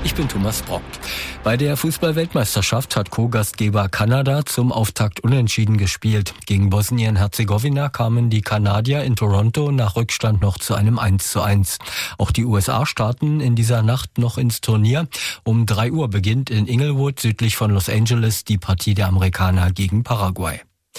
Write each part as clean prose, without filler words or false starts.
Ich bin Thomas Brock. Bei der Fußball-Weltmeisterschaft hat Co-Gastgeber Kanada zum Auftakt unentschieden gespielt. Gegen Bosnien-Herzegowina kamen die Kanadier in Toronto nach Rückstand noch zu einem 1:1. Auch die USA starten in dieser Nacht noch ins Turnier. Um 3 Uhr beginnt in Inglewood südlich von Los Angeles die Partie der Amerikaner gegen Paraguay.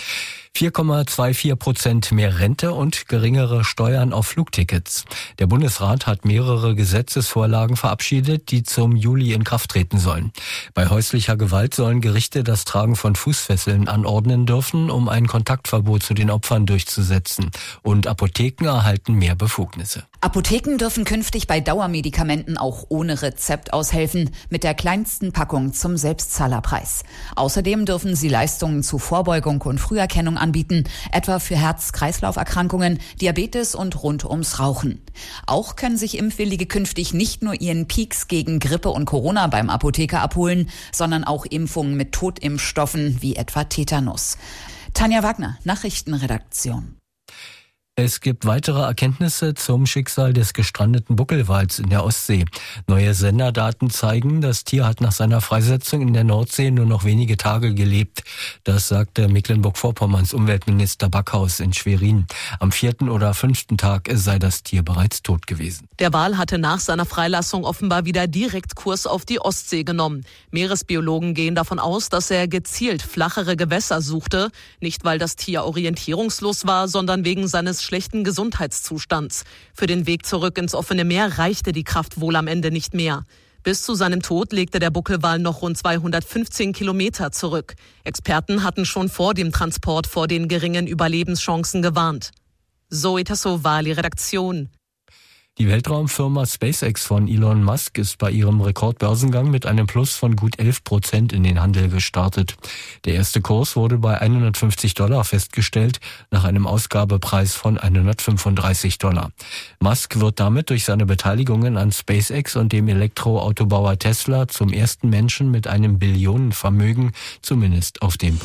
4,24% mehr Rente und geringere Steuern auf Flugtickets. Der Bundesrat hat mehrere Gesetzesvorlagen verabschiedet, die zum Juli in Kraft treten sollen. Bei häuslicher Gewalt sollen Gerichte das Tragen von Fußfesseln anordnen dürfen, um ein Kontaktverbot zu den Opfern durchzusetzen. Und Apotheken erhalten mehr Befugnisse. Apotheken dürfen künftig bei Dauermedikamenten auch ohne Rezept aushelfen, mit der kleinsten Packung zum Selbstzahlerpreis. Außerdem dürfen sie Leistungen zu Vorbeugung und Früherkennung anbieten, etwa für Herz-Kreislauf-Erkrankungen, Diabetes und rund ums Rauchen. Auch können sich Impfwillige künftig nicht nur ihren Peaks gegen Grippe und Corona beim Apotheker abholen, sondern auch Impfungen mit Totimpfstoffen wie etwa Tetanus. Tanja Wagner, Nachrichtenredaktion. Es gibt weitere Erkenntnisse zum Schicksal des gestrandeten Buckelwals in der Ostsee. Neue Senderdaten zeigen, das Tier hat nach seiner Freisetzung in der Nordsee nur noch wenige Tage gelebt. Das sagte Mecklenburg-Vorpommerns Umweltminister Backhaus in Schwerin. Am 4. oder 5. Tag sei das Tier bereits tot gewesen. Der Wal hatte nach seiner Freilassung offenbar wieder direkt Kurs auf die Ostsee genommen. Meeresbiologen gehen davon aus, dass er gezielt flachere Gewässer suchte. Nicht, weil das Tier orientierungslos war, sondern wegen seines schlechten Gesundheitszustands. Für den Weg zurück ins offene Meer reichte die Kraft wohl am Ende nicht mehr. Bis zu seinem Tod legte der Buckelwal noch rund 215 Kilometer zurück. Experten hatten schon vor dem Transport vor den geringen Überlebenschancen gewarnt. Zoe Tassovali, Redaktion. Die Weltraumfirma SpaceX von Elon Musk ist bei ihrem Rekordbörsengang mit einem Plus von gut 11% in den Handel gestartet. Der erste Kurs wurde bei $150 festgestellt, nach einem Ausgabepreis von $135. Musk wird damit durch seine Beteiligungen an SpaceX und dem Elektroautobauer Tesla zum ersten Menschen mit einem Billionenvermögen, zumindest auf dem